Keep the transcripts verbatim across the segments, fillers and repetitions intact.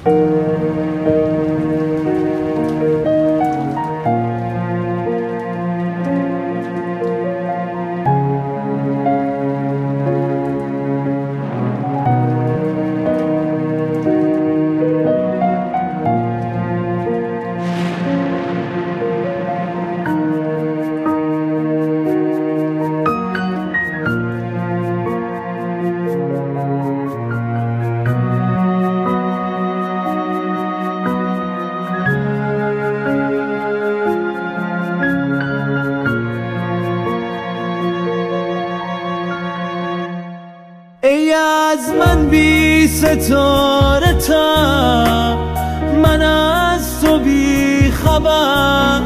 ای از من بی ستاره تا من از تو بی خبر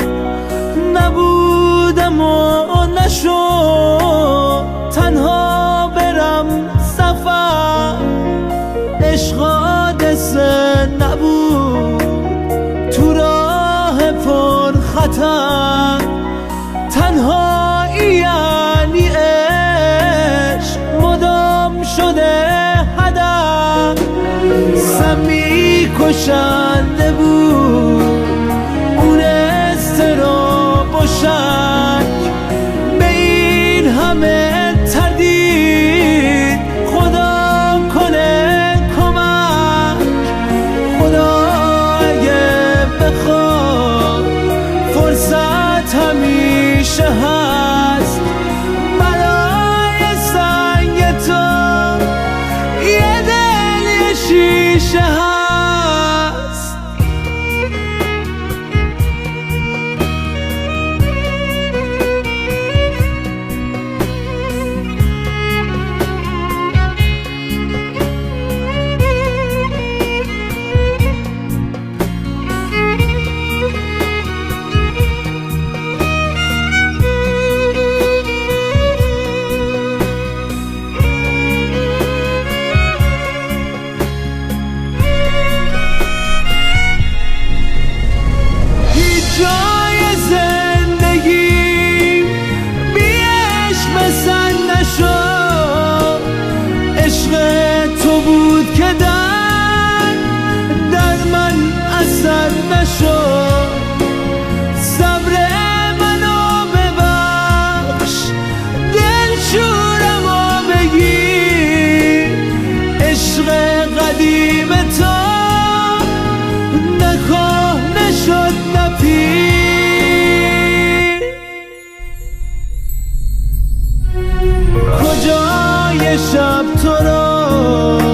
نبودم و نشد تنها برم سفر. عشق حادثه نبود تو راه پر خطر، تنهایی یعنی عشق مدام شده هدف. سمی کشنده بود اون اضطراب و شک، به این همه تردید خدا کنه کمک. خدا اگه بخواد فرصت همیشه هست برای سنگ تو، یه دل یه شیشه هست. جای زندگی بی عشق مثل نشد. عشق تو بود که در در من اثر نشد. صبر منو ببخش دلشورمو بگیر، عشق قدیم تو نکهنه شد پیر. کجای شب تو رو